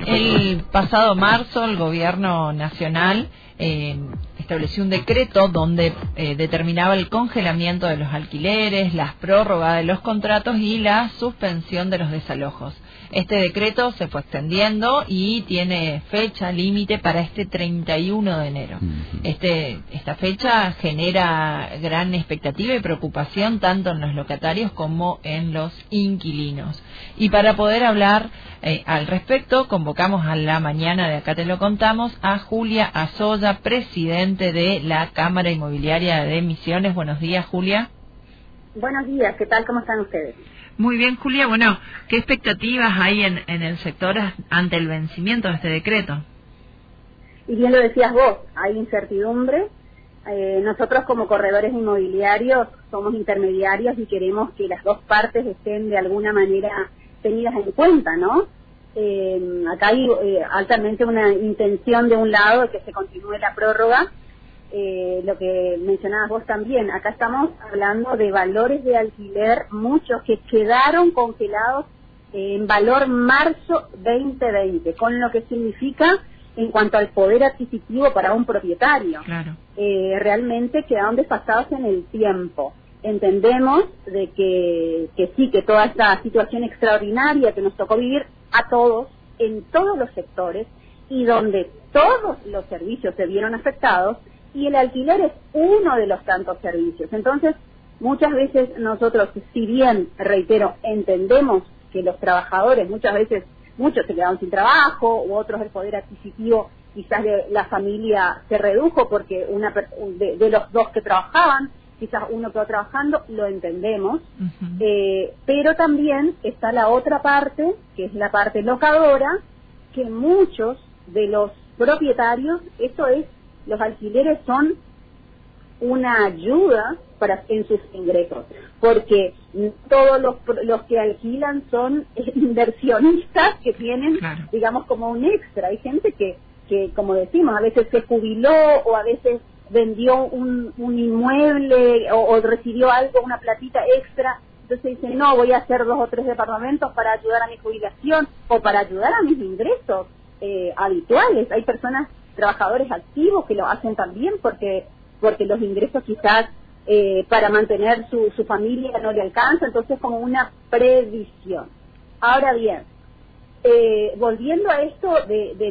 El pasado marzo el gobierno nacional estableció un decreto donde determinaba el congelamiento de los alquileres, las prórrogas de los contratos y la suspensión de los desalojos. Este decreto se fue extendiendo y tiene fecha límite para este 31 de enero. Esta fecha genera gran expectativa y preocupación tanto en los locatarios como en los inquilinos. Y para poder hablar al respecto, convocamos a la mañana de Acá Te Lo Contamos a Julia Azolla, presidente de la Cámara Inmobiliaria de Misiones. Buenos días, Julia. Buenos días, ¿qué tal? ¿Cómo están ustedes? Muy bien, Julia. Bueno, ¿qué expectativas hay en el sector ante el vencimiento de este decreto? Y bien lo decías vos, hay incertidumbre. Nosotros como corredores inmobiliarios somos intermediarios y queremos que las dos partes estén de alguna manera tenidas en cuenta, ¿no? Acá hay altamente una intención de un lado de que se continúe la prórroga. Lo que mencionabas vos también, acá estamos hablando de valores de alquiler, muchos que quedaron congelados en valor marzo 2020, con lo que significa en cuanto al poder adquisitivo para un propietario. Claro. Realmente quedaron desfasados en el tiempo. Entendemos de que sí, que toda esta situación extraordinaria que nos tocó vivir a todos, en todos los sectores, y donde todos los servicios se vieron afectados, y el alquiler es uno de los tantos servicios. Entonces, muchas veces nosotros, si bien, reitero, entendemos que los trabajadores, muchas veces, muchos se quedaron sin trabajo, u otros el poder adquisitivo, quizás de la familia se redujo porque de los dos que trabajaban, quizás uno quedó trabajando, lo entendemos, pero también está la otra parte, que es la parte locadora, que muchos de los propietarios, eso es, los alquileres son una ayuda en sus ingresos, porque todos los que alquilan son inversionistas que tienen, claro, digamos, como un extra. Hay gente que como decimos, a veces se jubiló o a veces vendió un inmueble o recibió algo, una platita extra, entonces dicen, no, voy a hacer 2 o 3 departamentos para ayudar a mi jubilación o para ayudar a mis ingresos habituales. Hay personas, trabajadores activos, que lo hacen también porque los ingresos quizás para mantener su familia no le alcanza, entonces como una previsión. Ahora bien, volviendo a esto de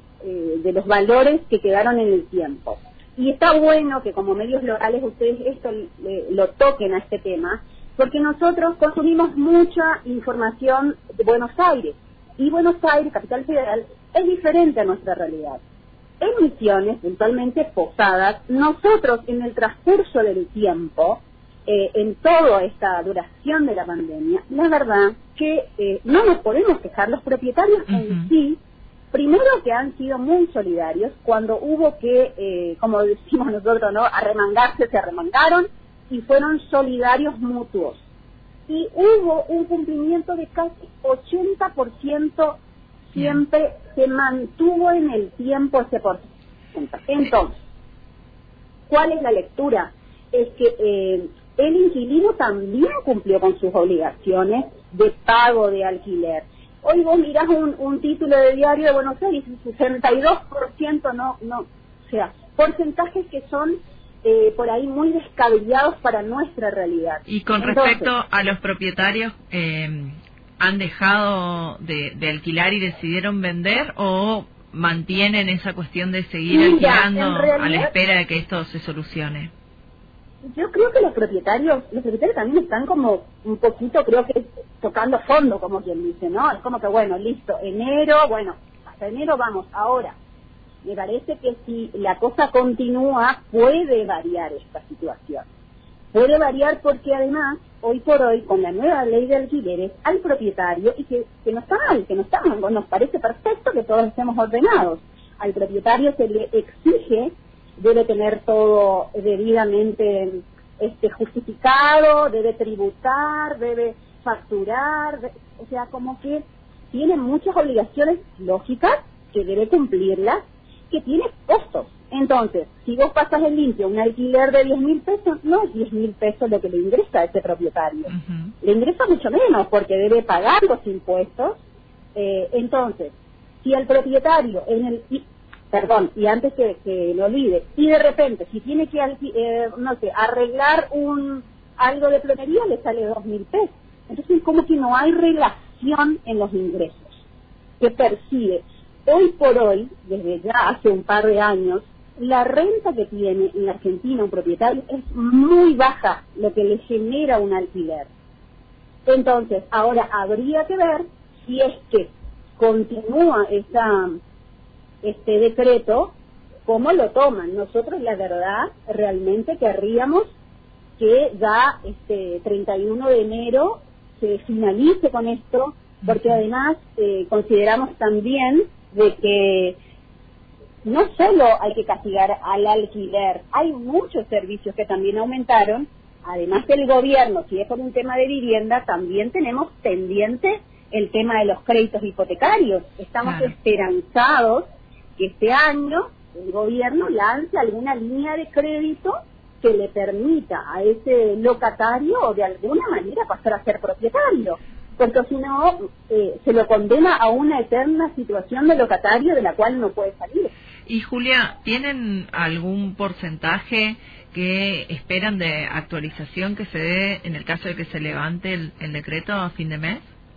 los valores que quedaron en el tiempo, y está bueno que como medios locales ustedes esto lo toquen a este tema, porque nosotros consumimos mucha información de Buenos Aires, y Buenos Aires, capital federal, es diferente a nuestra realidad. En Misiones, puntualmente Posadas, nosotros en el transcurso del tiempo, en toda esta duración de la pandemia, la verdad que no nos podemos quejar. Los propietarios en sí, primero que han sido muy solidarios, cuando hubo que, como decimos nosotros, ¿no?, arremangarse, se arremangaron y fueron solidarios mutuos. Y hubo un cumplimiento de casi 80%, siempre se mantuvo en el tiempo ese porcentaje. Entonces, ¿cuál es la lectura? Es que el inquilino también cumplió con sus obligaciones de pago de alquiler. Hoy vos mirás un título de Diario de Buenos Aires, 62% no, o sea, porcentajes que son por ahí muy descabellados para nuestra realidad. Y con respecto a los propietarios, ¿han dejado de alquilar y decidieron vender o mantienen esa cuestión de seguir alquilando a la espera de que esto se solucione? Yo creo que los propietarios también están como un poquito, creo que tocando fondo, como quien dice, ¿no? Es como que, bueno, listo, hasta enero vamos. Ahora, me parece que si la cosa continúa, puede variar esta situación. Puede variar porque además, hoy por hoy, con la nueva ley de alquileres, al propietario, y que no está mal, nos parece perfecto que todos estemos ordenados. Al propietario se le exige, debe tener todo debidamente justificado, debe tributar, debe facturar, o sea, como que tiene muchas obligaciones lógicas que debe cumplirlas, que tiene costos. Entonces, si vos pasas en limpio un alquiler de 10.000 pesos, no es 10.000 pesos lo que le ingresa a ese propietario. Le ingresa mucho menos porque debe pagar los impuestos. Entonces, Si el propietario y antes que lo olvide, y de repente, si tiene que, no sé, arreglar algo de plomería, le sale 2.000 pesos. Entonces, como que no hay relación en los ingresos que percibe. Hoy por hoy, desde ya hace un par de años, la renta que tiene en la Argentina un propietario es muy baja, lo que le genera un alquiler. Entonces, ahora habría que ver si es que continúa este decreto, cómo lo toman. Nosotros, la verdad, realmente querríamos que ya 31 de enero se finalice con esto, porque además consideramos también de que no solo hay que castigar al alquiler, hay muchos servicios que también aumentaron. Además del gobierno, si es por un tema de vivienda, también tenemos pendiente el tema de los créditos hipotecarios. Estamos esperanzados que este año el gobierno lance alguna línea de crédito que le permita a ese locatario de alguna manera pasar a ser propietario, porque si no se lo condena a una eterna situación de locatario de la cual no puede salir. Y Julia, ¿tienen algún porcentaje que esperan de actualización que se dé en el caso de que se levante el decreto a fin de mes?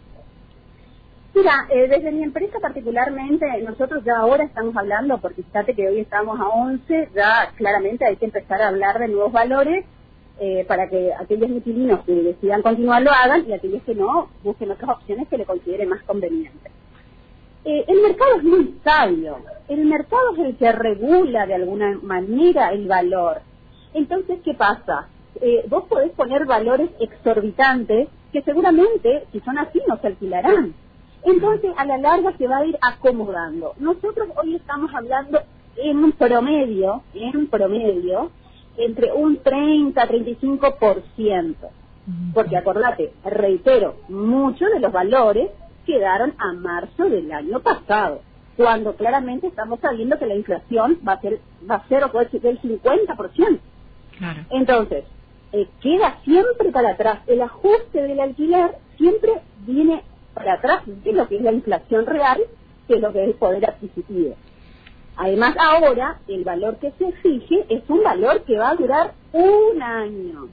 Mira, desde mi empresa particularmente, nosotros ya ahora estamos hablando, porque fíjate que hoy estamos a 11, ya claramente hay que empezar a hablar de nuevos valores para que aquellos inquilinos que decidan continuar lo hagan y aquellos que no busquen otras opciones que le consideren más convenientes. El mercado es muy sabio, el mercado es el que regula de alguna manera el valor. Entonces, ¿qué pasa? Vos podés poner valores exorbitantes que seguramente, si son así, no se alquilarán. Entonces, a la larga se va a ir acomodando. Nosotros hoy estamos hablando en promedio, entre un 30-35%. Porque acordate, reitero, muchos de los valores quedaron a marzo del año pasado, cuando claramente estamos sabiendo que la inflación va a ser o puede ser del 50%. Claro. Entonces, queda siempre para atrás. El ajuste del alquiler siempre viene para atrás de lo que es la inflación real, que es lo que es el poder adquisitivo. Además, ahora, el valor que se exige es un valor que va a durar un año.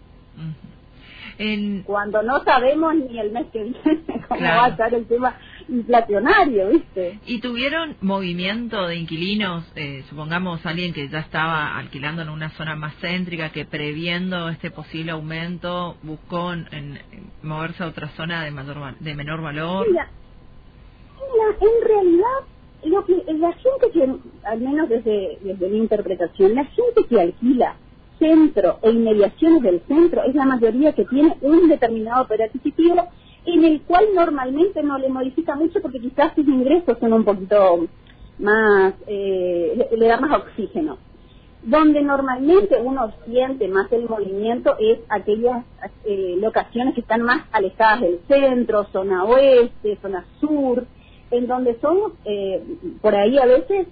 Cuando no sabemos ni el mes que viene cómo va a estar el tema inflacionario, ¿viste? ¿Y tuvieron movimiento de inquilinos, supongamos alguien que ya estaba alquilando en una zona más céntrica, que previendo este posible aumento buscó en moverse a otra zona de menor valor? Mira, en realidad, la gente que, al menos desde mi interpretación, la gente que alquila centro e inmediaciones del centro es la mayoría que tiene un determinado poder adquisitivo, en el cual normalmente no le modifica mucho porque quizás sus ingresos son un poquito más, le da más oxígeno. Donde normalmente uno siente más el movimiento es aquellas locaciones que están más alejadas del centro, zona oeste, zona sur, en donde son por ahí a veces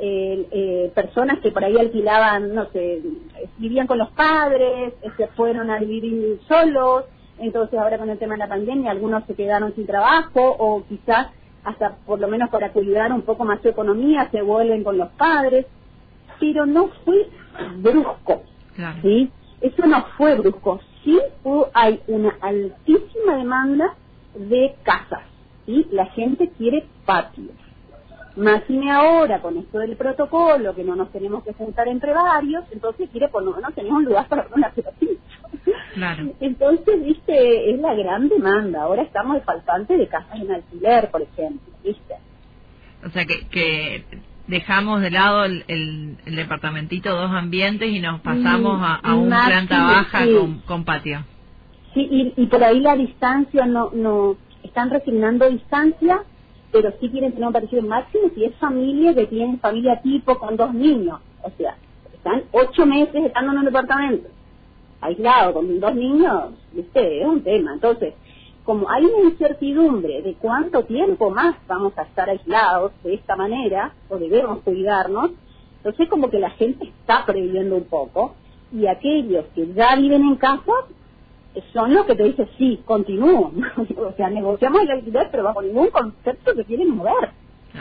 personas que por ahí alquilaban, no sé, vivían con los padres, se fueron a vivir solos. Entonces ahora con el tema de la pandemia algunos se quedaron sin trabajo o quizás hasta por lo menos para cuidar un poco más su economía se vuelven con los padres, pero no fue brusco, claro. ¿Sí? Eso no fue brusco, sí hay una altísima demanda de casas, ¿sí? La gente quiere patios, más y ahora con esto del protocolo que no nos tenemos que juntar entre varios, entonces quiere por lo menos tener un lugar para poner una pelotita. Claro. Entonces, viste, es la gran demanda. Ahora estamos de faltante de casas en alquiler, por ejemplo, viste. O sea que dejamos de lado el departamentito, 2 ambientes y nos pasamos a un planta baja con patio. Sí, y por ahí la distancia no están resignando distancia, pero sí quieren tener un parecido máximo si es familia que tienen familia tipo con 2 niños. O sea, están 8 meses estando en un departamento aislado con 2 niños, ¿viste? Es un tema. Entonces, como hay una incertidumbre de cuánto tiempo más vamos a estar aislados de esta manera, o debemos cuidarnos, entonces como que la gente está previendo un poco, y aquellos que ya viven en casa son los que te dicen, sí, continúo. O sea, negociamos el alquiler, pero bajo ningún concepto que quieren mover.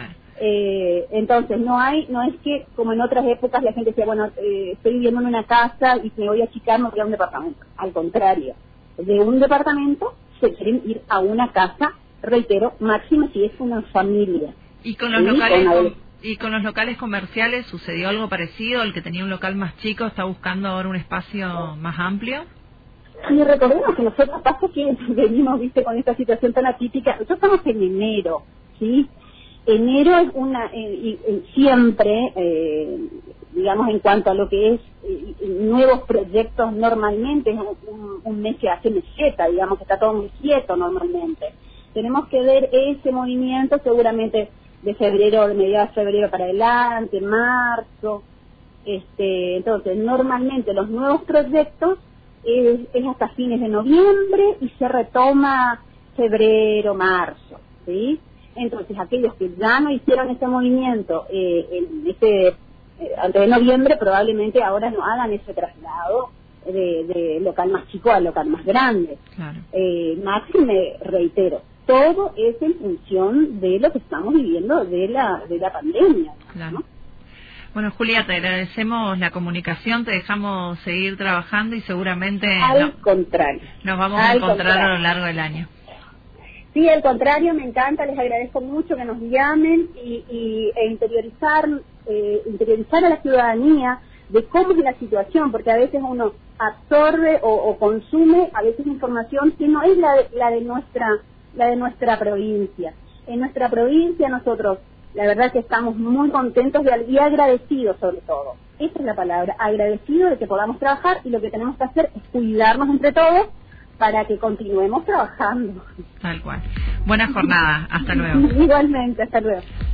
Entonces no es que como en otras épocas la gente decía, bueno, estoy viviendo en una casa y me voy a achicar, me voy a un departamento. Al contrario, de un departamento se quieren ir a una casa, reitero, máximo si es una familia. ¿Y con los locales comerciales sucedió algo parecido? ¿El que tenía un local más chico está buscando ahora un espacio más amplio? Y recordemos que nosotros pasa que venimos, viste, con esta situación tan atípica. Nosotros estamos en enero, ¿sí? Enero es siempre, digamos, en cuanto a lo que es nuevos proyectos, normalmente es un mes que hace meseta, digamos, que está todo muy quieto normalmente. Tenemos que ver ese movimiento seguramente de febrero, de mediados de febrero para adelante, marzo. Entonces, normalmente los nuevos proyectos es hasta fines de noviembre y se retoma febrero, marzo, ¿sí? Entonces, aquellos que ya no hicieron ese movimiento antes de noviembre, probablemente ahora no hagan ese traslado de local más chico al local más grande. Claro. Máxime, reitero, todo es en función de lo que estamos viviendo de la pandemia. Claro. ¿No? Bueno, Julia, te agradecemos la comunicación, te dejamos seguir trabajando y seguramente contrario. Nos vamos a encontrar a lo largo del año. Sí, al contrario, me encanta, les agradezco mucho que nos llamen e interiorizar a la ciudadanía de cómo es la situación, porque a veces uno absorbe o consume a veces información que no es la de nuestra provincia. En nuestra provincia nosotros, la verdad que estamos muy contentos y agradecidos sobre todo. Esa es la palabra, agradecidos de que podamos trabajar, y lo que tenemos que hacer es cuidarnos entre todos para que continuemos trabajando. Tal cual. Buena jornada. Hasta luego. Igualmente, hasta luego.